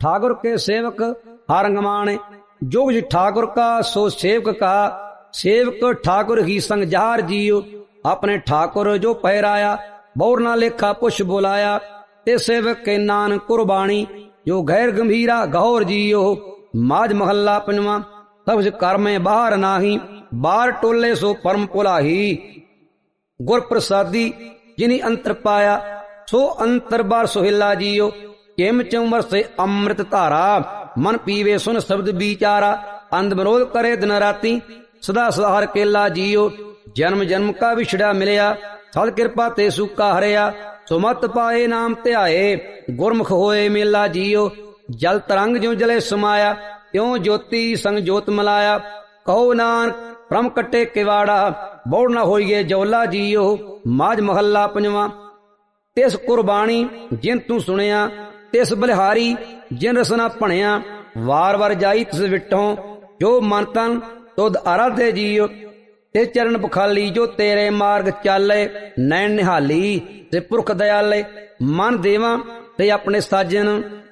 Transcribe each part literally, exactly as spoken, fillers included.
ठाकुर के सेवक हारंग माने। जोग जी ठाकुर का सो सेवक का, सेवक ठाकुर ही संग जहार जियो। अपने ठाकुर जो पहराया बौर ना लेखा पुछ बुलाया। ते सेवक के नान कुर्बानी जो गैर गंभीरा गौर जियो। माज महल्ला पंजवा। तब कर में बाहर नाही, बार टोले सो परम पुलाही। गुर प्रसादी जिनी अंतर पाया, सो अंतर बार सोहिला जियो। किम चुमर से अमृत धारा, मन पीवे सुन शब्द विचारा। अंध विरोध करे दिन राती, सदा सदा हर केला जियो। जन्म जन्म का विछड़ा मिलया, सद कृपा ते सुका हरिया। सुमत पाए नाम ध्याए, गुरमुख होए मेला जियो। जल तरंग ज्यों जले समाया, त्यों ज्योति संग जोत मिलाया। कहो नानक प्रम कटे किवाड़ा, बौड़ न होइए जौला जियो। माज महल्ला पंजवा। तिस कुर्बानी जिन तू सुनिया, तिस बलिहारी जिन रसना भणिया। वार वार जाई तिस विटों, जो मन तन तुद आराधे जियो। ते चरण बखाली जो तेरे मार्ग चाले, नैन निहाली ते पुरख दयाले। मन देवा ते अपने साजन,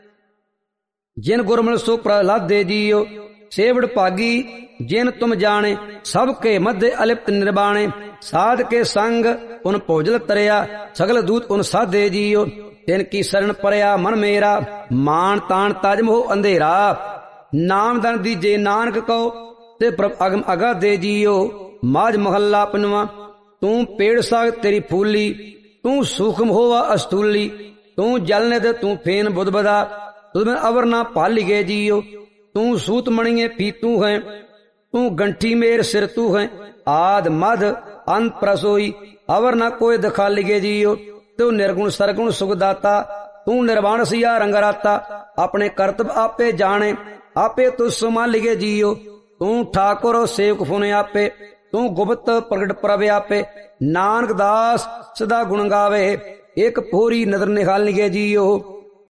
जिन गुरमल सो प्रहलाद दे जियो। सेवड़ भागी जिन तुम जाने, सबके मध्य अलिप्त निर्बाणे। साध के संग उन भोजल तरिया, सगल दूत उन साधे जियो। तिनकी शरण परया मन मेरा, मान तान ताज मोह अंधेरा। नाम दन दीजे नानक कहो, ते प्रभ अगम अगा दे जियो। माज महल्ला पंजवा। तू पेड़ साग तेरी फूली, तू सूखम होवा अस्तूली। तू जल निध तू फेन बुध बदा, तुझ में अवर ना पाली गे जियो। तू सूत मणिये पी तू है, तू गंठी मेर सिर तू है। आद मध अंत प्रसोई, अवर ना कोई दिखा लिगे जियो। तू निर्गुण सरगुण सुखदाता, तू निर्वाण सिया रंगराता। अपने कर्तव्य आपे जाने, आपे तू संभालिगे जियो। तू ठाकुर सेवक फुने आपे, तू गुप्त प्रगट प्रभे आपे। नानक दास सदा गुण गावे, एक पूरी नजर निकाल लिगे जियो।